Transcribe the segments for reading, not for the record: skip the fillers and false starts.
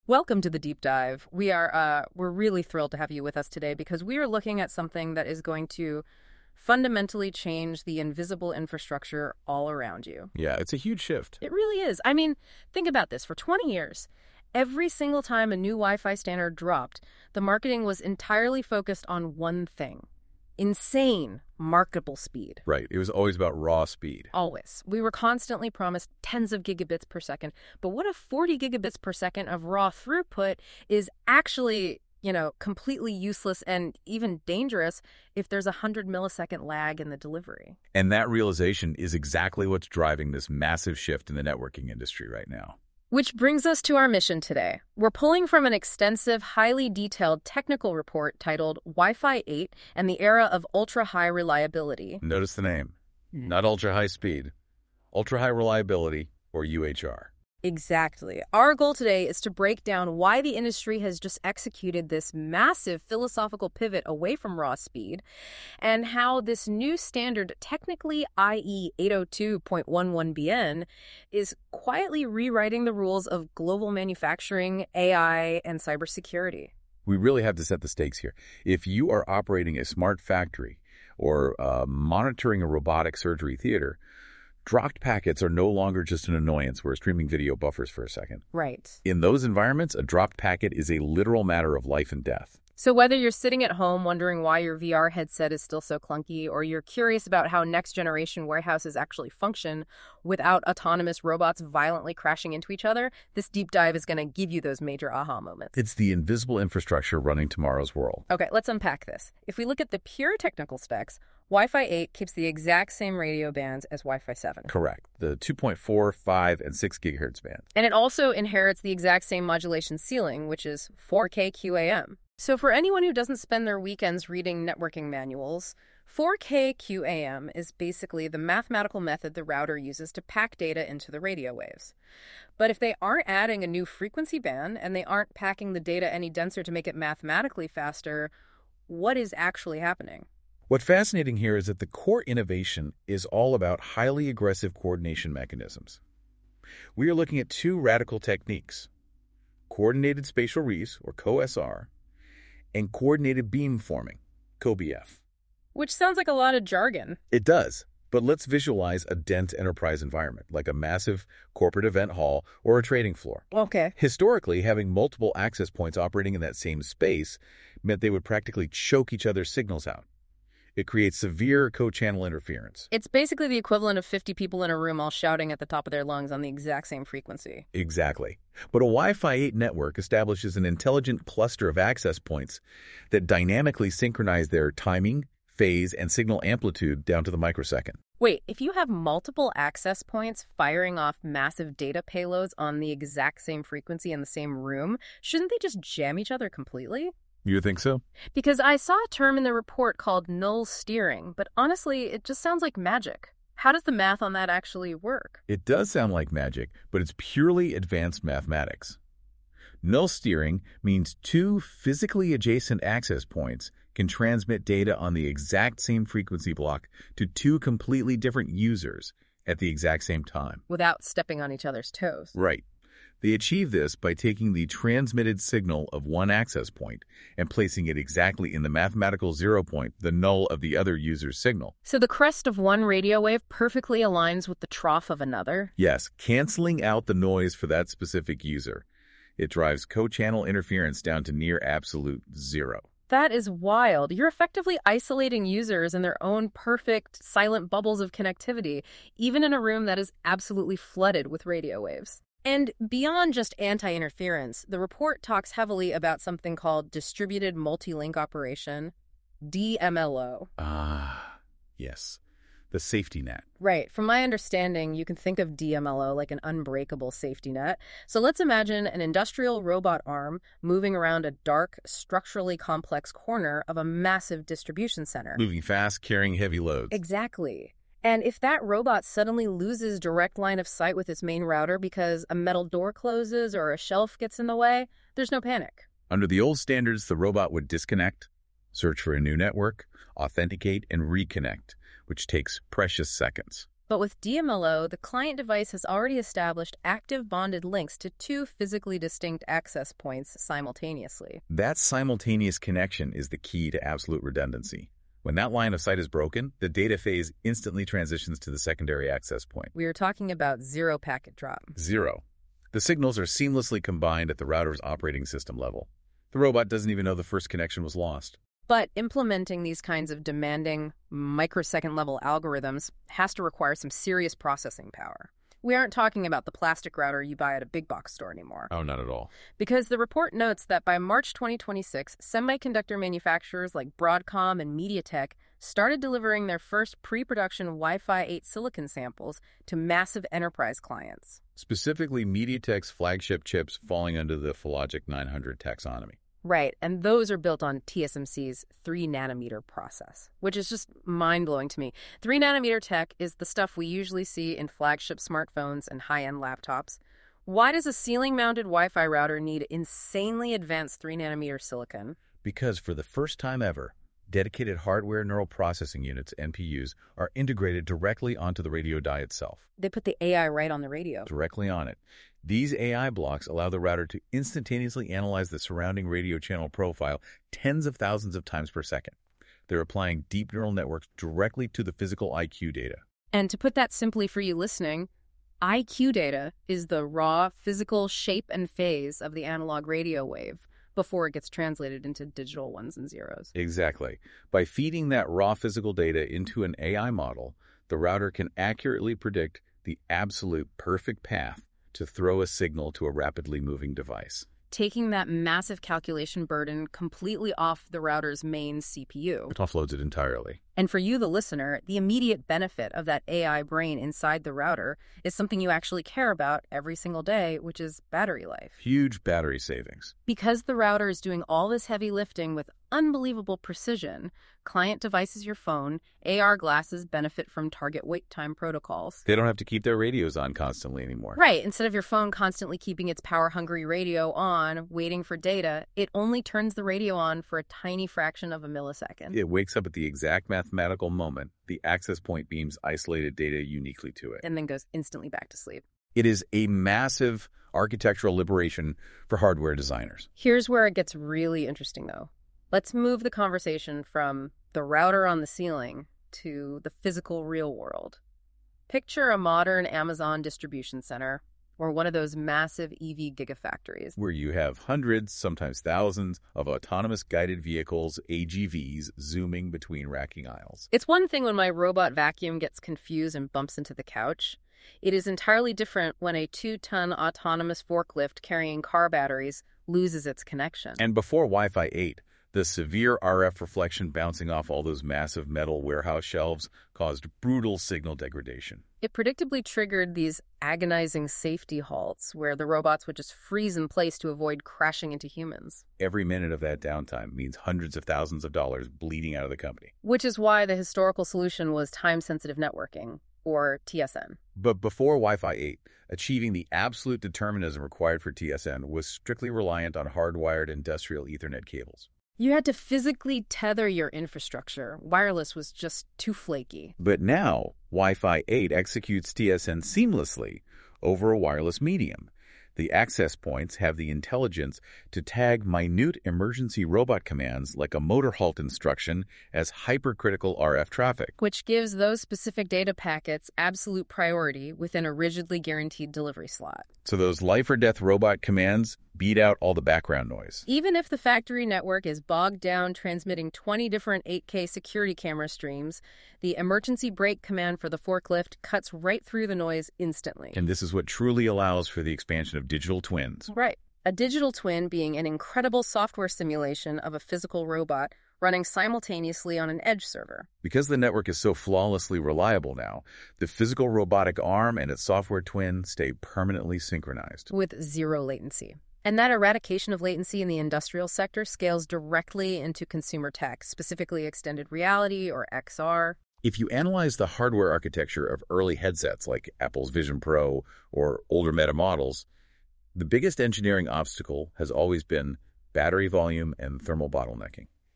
Welcome to the deep dive. We're really thrilled to have you with us today because we are looking at something that is going to fundamentally change the invisible infrastructure all around you. Yeah, it's a huge shift. It really is. I mean, think about this. For 20 years, every single time a new Wi-Fi standard dropped, the marketing was entirely focused on one thing: insane marketable speed. Right. It was always about raw speed. Always. We were constantly promised tens of gigabits per second. But what if 40 gigabits per second of raw throughput is actually, completely useless and even dangerous if there's a 100-millisecond lag in the delivery? And that realization is exactly what's driving this massive shift in the networking industry right now. Which brings us to our mission today. We're pulling from an extensive, highly detailed technical report titled Wi-Fi 8 and the Era of Ultra-High Reliability. Notice the name. Not ultra-high speed. Ultra-high reliability, or UHR. Exactly. Our goal today is to break down why the industry has just executed this massive philosophical pivot away from raw speed, and how this new standard, technically IE 802.11bn, is quietly rewriting the rules of global manufacturing, AI, and cybersecurity. We really have to set the stakes here. If you are operating a smart factory or monitoring a robotic surgery theater, dropped packets are no longer just an annoyance where streaming video buffers for a second. Right. In those environments, a dropped packet is a literal matter of life and death. So whether you're sitting at home wondering why your VR headset is still so clunky, or you're curious about how next-generation warehouses actually function without autonomous robots violently crashing into each other, this deep dive is going to give you those major aha moments. It's the invisible infrastructure running tomorrow's world. Okay, let's unpack this. If we look at the pure technical specs, Wi-Fi 8 keeps the exact same radio bands as Wi-Fi 7. Correct. The 2.4, 5, and 6 gigahertz bands. And it also inherits the exact same modulation ceiling, which is 4K QAM. So for anyone who doesn't spend their weekends reading networking manuals, 4K QAM is basically the mathematical method the router uses to pack data into the radio waves. But if they aren't adding a new frequency band and they aren't packing the data any denser to make it mathematically faster, what is actually happening? What's fascinating here is that the core innovation is all about highly aggressive coordination mechanisms. We are looking at two radical techniques: coordinated spatial reuse, or CoSR, and coordinated beamforming, CoBF. Which sounds like a lot of jargon. It does, but let's visualize a dense enterprise environment, like a massive corporate event hall or a trading floor. Okay. Historically, having multiple access points operating in that same space meant they would practically choke each other's signals out. It creates severe co-channel interference. It's basically the equivalent of 50 people in a room all shouting at the top of their lungs on the exact same frequency. Exactly. But a Wi-Fi 8 network establishes an intelligent cluster of access points that dynamically synchronize their timing, phase, and signal amplitude down to the microsecond. Wait, if you have multiple access points firing off massive data payloads on the exact same frequency in the same room, shouldn't they just jam each other completely? You think so? Because I saw a term in the report called null steering, but honestly, it just sounds like magic. How does the math on that actually work? It does sound like magic, but it's purely advanced mathematics. Null steering means two physically adjacent access points can transmit data on the exact same frequency block to two completely different users at the exact same time. Without stepping on each other's toes. Right. They achieve this by taking the transmitted signal of one access point and placing it exactly in the mathematical zero point, the null of the other user's signal. So the crest of one radio wave perfectly aligns with the trough of another? Yes, canceling out the noise for that specific user. It drives co-channel interference down to near absolute zero. That is wild. You're effectively isolating users in their own perfect, silent bubbles of connectivity, even in a room that is absolutely flooded with radio waves. And beyond just anti-interference, the report talks heavily about something called Distributed Multi-Link Operation, DMLO. Yes. The safety net. Right. From my understanding, you can think of DMLO like an unbreakable safety net. So let's imagine an industrial robot arm moving around a dark, structurally complex corner of a massive distribution center. Moving fast, carrying heavy loads. Exactly. And if that robot suddenly loses direct line of sight with its main router because a metal door closes or a shelf gets in the way, there's no panic. Under the old standards, the robot would disconnect, search for a new network, authenticate, and reconnect, which takes precious seconds. But with DMLO, the client device has already established active bonded links to two physically distinct access points simultaneously. That simultaneous connection is the key to absolute redundancy. When that line of sight is broken, the data phase instantly transitions to the secondary access point. We are talking about zero packet drop. Zero. The signals are seamlessly combined at the router's operating system level. The robot doesn't even know the first connection was lost. But implementing these kinds of demanding, microsecond-level algorithms has to require some serious processing power. We aren't talking about the plastic router you buy at a big box store anymore. Oh, not at all. Because the report notes that by March 2026, semiconductor manufacturers like Broadcom and MediaTek started delivering their first pre-production Wi-Fi 8 silicon samples to massive enterprise clients. Specifically, MediaTek's flagship chips falling under the Filogic 900 taxonomy. Right, and those are built on TSMC's 3-nanometer process, which is just mind-blowing to me. 3-nanometer tech is the stuff we usually see in flagship smartphones and high-end laptops. Why does a ceiling-mounted Wi-Fi router need insanely advanced 3-nanometer silicon? Because for the first time ever, dedicated hardware neural processing units, NPUs, are integrated directly onto the radio die itself. They put the AI right on the radio. Directly on it. These AI blocks allow the router to instantaneously analyze the surrounding radio channel profile tens of thousands of times per second. They're applying deep neural networks directly to the physical IQ data. And to put that simply for you listening, IQ data is the raw physical shape and phase of the analog radio wave before it gets translated into digital ones and zeros. Exactly. By feeding that raw physical data into an AI model, the router can accurately predict the absolute perfect path to throw a signal to a rapidly moving device, taking that massive calculation burden completely off the router's main CPU. It offloads it entirely. And for you, the listener, the immediate benefit of that AI brain inside the router is something you actually care about every single day, which is battery life. Huge battery savings. Because the router is doing all this heavy lifting with unbelievable precision, client devices, your phone, AR glasses benefit from target wait time protocols. They don't have to keep their radios on constantly anymore. Right. Instead of your phone constantly keeping its power-hungry radio on, waiting for data, it only turns the radio on for a tiny fraction of a millisecond. It wakes up at the exact mathematical moment the access point beams isolated data uniquely to it. And then goes instantly back to sleep. It is a massive architectural liberation for hardware designers. Here's where it gets really interesting, though. Let's move the conversation from the router on the ceiling to the physical real world. Picture a modern Amazon distribution center or one of those massive EV gigafactories, where you have hundreds, sometimes thousands, of autonomous guided vehicles, AGVs, zooming between racking aisles. It's one thing when my robot vacuum gets confused and bumps into the couch. It is entirely different when a 2-ton autonomous forklift carrying car batteries loses its connection. And before Wi-Fi 8, the severe RF reflection bouncing off all those massive metal warehouse shelves caused brutal signal degradation. It predictably triggered these agonizing safety halts where the robots would just freeze in place to avoid crashing into humans. Every minute of that downtime means hundreds of thousands of dollars bleeding out of the company. Which is why the historical solution was time-sensitive networking, or TSN. But before Wi-Fi 8, achieving the absolute determinism required for TSN was strictly reliant on hardwired industrial Ethernet cables. You had to physically tether your infrastructure. Wireless was just too flaky. But now, Wi-Fi 8 executes TSN seamlessly over a wireless medium. The access points have the intelligence to tag minute emergency robot commands like a motor halt instruction as hypercritical RF traffic, which gives those specific data packets absolute priority within a rigidly guaranteed delivery slot. So those life-or-death robot commands beat out all the background noise. Even if the factory network is bogged down transmitting 20 different 8K security camera streams, the emergency brake command for the forklift cuts right through the noise instantly. And this is what truly allows for the expansion of digital twins. Right. A digital twin being an incredible software simulation of a physical robot running simultaneously on an edge server. Because the network is so flawlessly reliable now, the physical robotic arm and its software twin stay permanently synchronized. With zero latency. And that eradication of latency in the industrial sector scales directly into consumer tech, specifically extended reality or XR. If you analyze the hardware architecture of early headsets like Apple's Vision Pro or older Meta models, the biggest engineering obstacle has always been battery volume and thermal bottlenecking.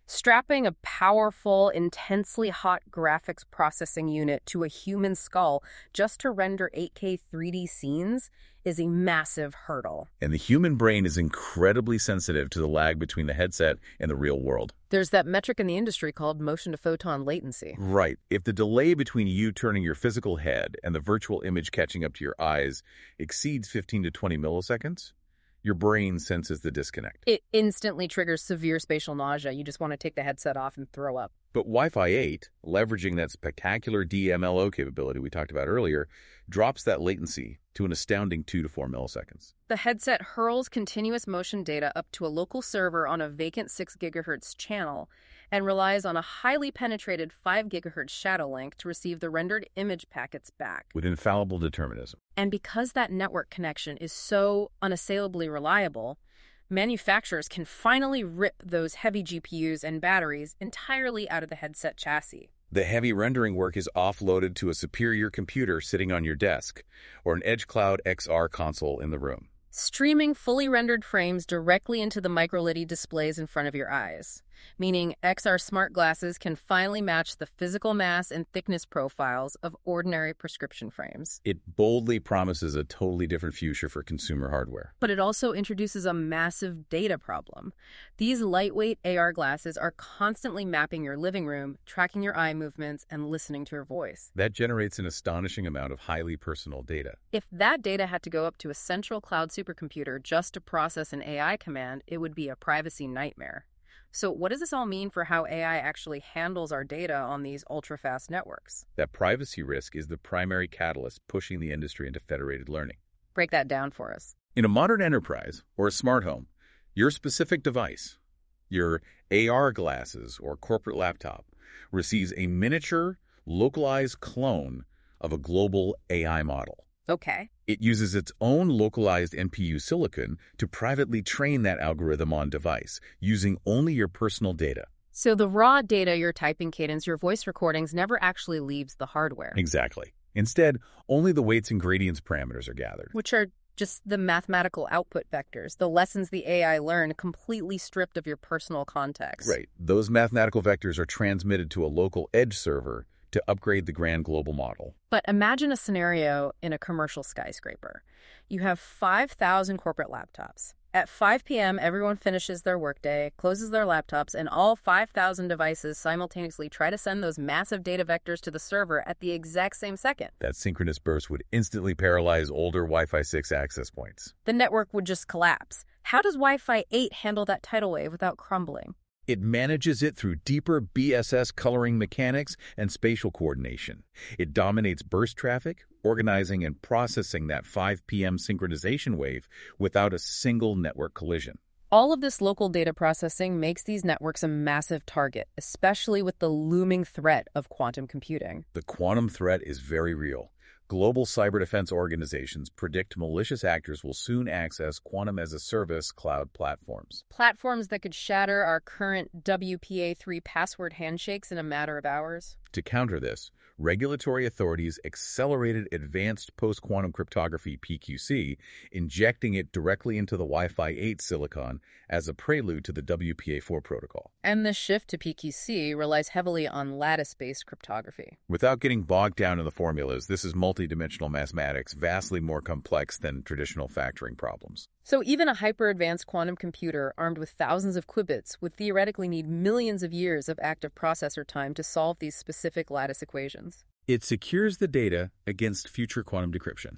Strapping a powerful, intensely hot graphics processing unit to a human skull just to render 8K 3D scenes is a massive hurdle. And the human brain is incredibly sensitive to the lag between the headset and the real world. There's that metric in the industry called motion-to-photon latency. Right. If the delay between you turning your physical head and the virtual image catching up to your eyes exceeds 15 to 20 milliseconds, your brain senses the disconnect. It instantly triggers severe spatial nausea. You just want to take the headset off and throw up. But Wi-Fi 8, leveraging that spectacular DMLO capability we talked about earlier, drops that latency to an astounding 2 to 4 milliseconds. The headset hurls continuous motion data up to a local server on a vacant 6 gigahertz channel and relies on a highly penetrated 5 gigahertz shadow link to receive the rendered image packets back. With infallible determinism. And because that network connection is so unassailably reliable, manufacturers can finally rip those heavy GPUs and batteries entirely out of the headset chassis. The heavy rendering work is offloaded to a superior computer sitting on your desk or an Edge Cloud XR console in the room, Streaming fully rendered frames directly into the microLED displays in front of your eyes, meaning XR smart glasses can finally match the physical mass and thickness profiles of ordinary prescription frames. It boldly promises a totally different future for consumer hardware. But it also introduces a massive data problem. These lightweight AR glasses are constantly mapping your living room, tracking your eye movements, and listening to your voice. That generates an astonishing amount of highly personal data. If that data had to go up to a central cloud supercomputer just to process an AI command, it would be a privacy nightmare. So what does this all mean for how AI actually handles our data on these ultra-fast networks? That privacy risk is the primary catalyst pushing the industry into federated learning. Break that down for us. In a modern enterprise or a smart home, your specific device, your AR glasses or corporate laptop, receives a miniature, localized clone of a global AI model. Okay. It uses its own localized NPU silicon to privately train that algorithm on device, using only your personal data. So the raw data, your typing cadence, your voice recordings, never actually leaves the hardware. Exactly. Instead, only the weights and gradients parameters are gathered. Which are just the mathematical output vectors, the lessons the AI learned, completely stripped of your personal context. Right. Those mathematical vectors are transmitted to a local edge server to upgrade the grand global model. But imagine a scenario in a commercial skyscraper. You have 5,000 corporate laptops. At 5 p.m., everyone finishes their workday, closes their laptops, and all 5,000 devices simultaneously try to send those massive data vectors to the server at the exact same second. That synchronous burst would instantly paralyze older Wi-Fi 6 access points. The network would just collapse. How does Wi-Fi 8 handle that tidal wave without crumbling? It manages it through deeper BSS coloring mechanics and spatial coordination. It dominates burst traffic, organizing and processing that 5 p.m. synchronization wave without a single network collision. All of this local data processing makes these networks a massive target, especially with the looming threat of quantum computing. The quantum threat is very real. Global cyber defense organizations predict malicious actors will soon access quantum-as-a-service cloud platforms. Platforms that could shatter our current WPA3 password handshakes in a matter of hours. To counter this, regulatory authorities accelerated advanced post-quantum cryptography PQC, injecting it directly into the Wi-Fi 8 silicon as a prelude to the WPA4 protocol. And the shift to PQC relies heavily on lattice-based cryptography. Without getting bogged down in the formulas, this is multidimensional mathematics, vastly more complex than traditional factoring problems. So even a hyper-advanced quantum computer armed with thousands of qubits would theoretically need millions of years of active processor time to solve these specific lattice equations. It secures the data against future quantum decryption.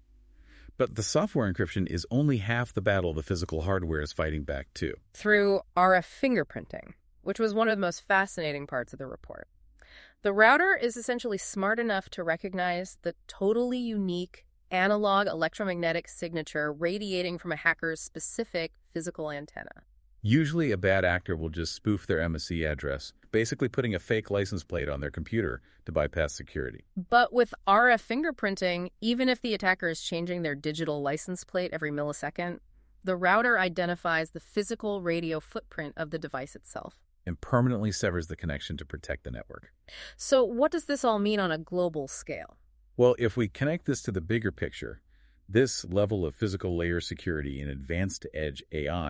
But the software encryption is only half the battle the physical hardware is fighting back too. Through RF fingerprinting, which was one of the most fascinating parts of the report. The router is essentially smart enough to recognize the totally unique analog electromagnetic signature radiating from a hacker's specific physical antenna. Usually a bad actor will just spoof their MSC address, basically putting a fake license plate on their computer to bypass security. But with RF fingerprinting, even if the attacker is changing their digital license plate every millisecond, the router identifies the physical radio footprint of the device itself And permanently severs the connection to protect the network. So what does this all mean on a global scale? Well, if we connect this to the bigger picture, this level of physical layer security in advanced edge AI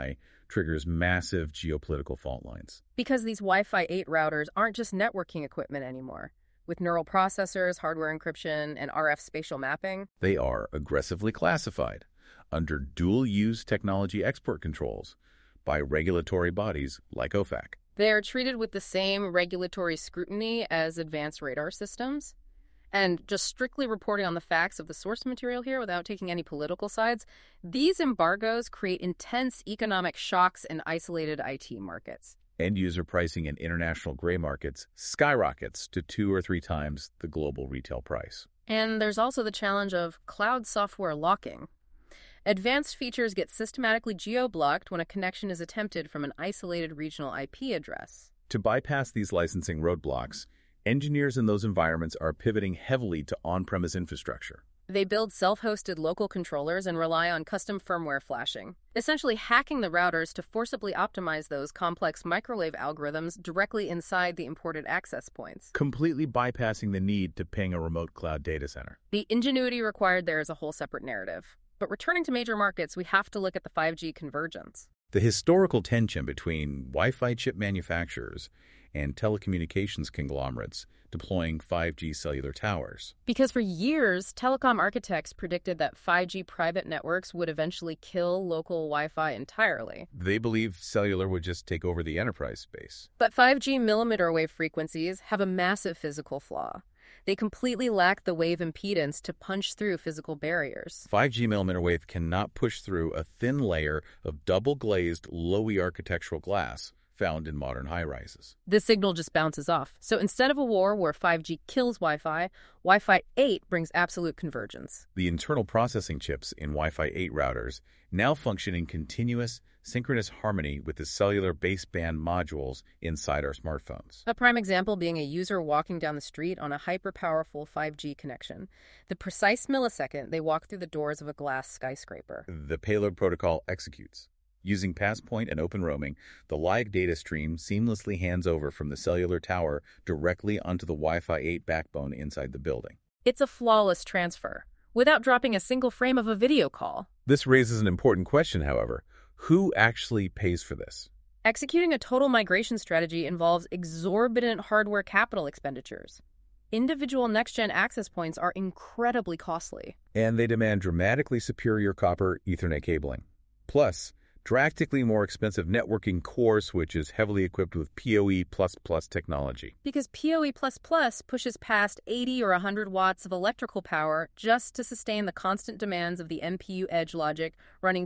triggers massive geopolitical fault lines. Because these Wi-Fi 8 routers aren't just networking equipment anymore. With neural processors, hardware encryption, and RF spatial mapping, They are aggressively classified under dual-use technology export controls by regulatory bodies like OFAC. they are treated with the same regulatory scrutiny as advanced radar systems. And just strictly reporting on the facts of the source material here without taking any political sides, these embargoes create intense economic shocks in isolated IT markets. End-user pricing in international gray markets skyrockets to 2 or 3 times the global retail price. And there's also the challenge of cloud software locking. Advanced features get systematically geo-blocked when a connection is attempted from an isolated regional IP address. To bypass these licensing roadblocks, engineers in those environments are pivoting heavily to on-premise infrastructure. They build self-hosted local controllers and rely on custom firmware flashing, essentially hacking the routers to forcibly optimize those complex microwave algorithms directly inside the imported access points. Completely bypassing the need to ping a remote cloud data center. The ingenuity required there is a whole separate narrative. But returning to major markets, we have to look at the 5G convergence. The historical tension between Wi-Fi chip manufacturers and telecommunications conglomerates deploying 5G cellular towers. Because for years, telecom architects predicted that 5G private networks would eventually kill local Wi-Fi entirely. They believed cellular would just take over the enterprise space. But 5G millimeter wave frequencies have a massive physical flaw. They completely lack the wave impedance to punch through physical barriers. 5G millimeter wave cannot push through a thin layer of double-glazed, low-E architectural glass found in modern high-rises. The signal just bounces off. So instead of a war where 5G kills Wi-Fi, Wi-Fi 8 brings absolute convergence. The internal processing chips in Wi-Fi 8 routers now function in continuous, synchronous harmony with the cellular baseband modules inside our smartphones. A prime example being a user walking down the street on a hyper-powerful 5G connection. The precise millisecond they walk through the doors of a glass skyscraper. The payload protocol executes. Using Passpoint and Open Roaming, the live data stream seamlessly hands over from the cellular tower directly onto the Wi-Fi 8 backbone inside the building. It's a flawless transfer, without dropping a single frame of a video call. This raises an important question, however. Who actually pays for this? Executing a total migration strategy involves exorbitant hardware capital expenditures. Individual next-gen access points are incredibly costly. And they demand dramatically superior copper Ethernet cabling. Plus, drastically more expensive networking core switches heavily equipped with PoE++ technology. Because PoE++ pushes past 80 or 100 watts of electrical power just to sustain the constant demands of the MPU edge logic running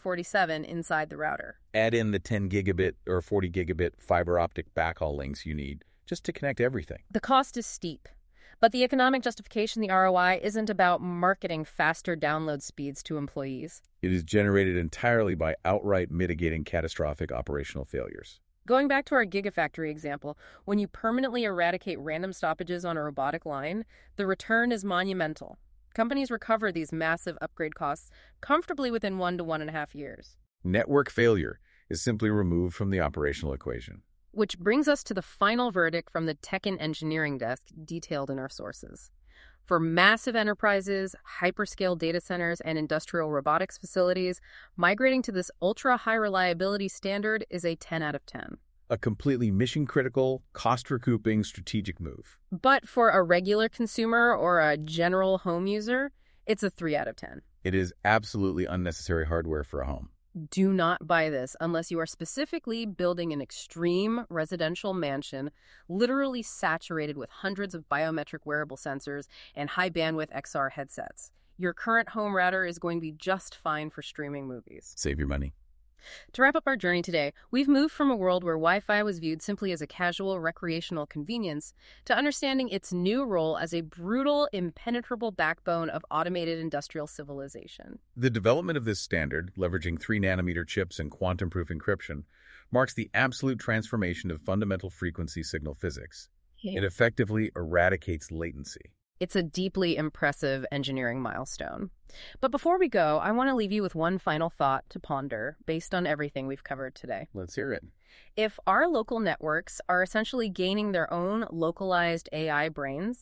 247 inside the router. Add in the 10 gigabit or 40 gigabit fiber optic backhaul links you need just to connect everything. The cost is steep. But the economic justification, the ROI, isn't about marketing faster download speeds to employees. It is generated entirely by outright mitigating catastrophic operational failures. Going back to our Gigafactory example, when you permanently eradicate random stoppages on a robotic line, the return is monumental. Companies recover these massive upgrade costs comfortably within 1 to 1.5 years. Network failure is simply removed from the operational equation. Which brings us to the final verdict from the tech and engineering desk detailed in our sources. For massive enterprises, hyperscale data centers, and industrial robotics facilities, migrating to this ultra-high reliability standard is a 10 out of 10. A completely mission-critical, cost-recouping strategic move. But for a regular consumer or a general home user, it's a 3 out of 10. It is absolutely unnecessary hardware for a home. Do not buy this unless you are specifically building an extreme residential mansion, literally saturated with hundreds of biometric wearable sensors and high-bandwidth XR headsets. Your current home router is going to be just fine for streaming movies. Save your money. To wrap up our journey today, we've moved from a world where Wi-Fi was viewed simply as a casual recreational convenience to understanding its new role as a brutal, impenetrable backbone of automated industrial civilization. The development of this standard, leveraging 3-nanometer chips and quantum-proof encryption, marks the absolute transformation of fundamental frequency signal physics. It effectively eradicates latency. It's a deeply impressive engineering milestone. But before we go, I want to leave you with one final thought to ponder based on everything we've covered today. Let's hear it. If our local networks are essentially gaining their own localized AI brains,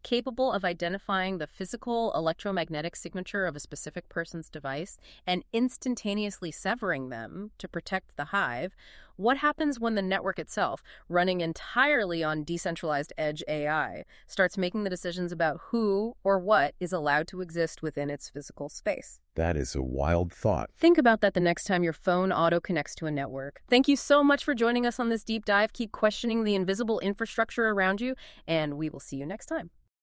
capable of identifying the physical electromagnetic signature of a specific person's device and instantaneously severing them to protect the hive, what happens when the network itself, running entirely on decentralized edge AI, starts making the decisions about who or what is allowed to exist within its physical space? That is a wild thought. Think about that the next time your phone auto-connects to a network. Thank you so much for joining us on this deep dive. Keep questioning the invisible infrastructure around you, and we will see you next time.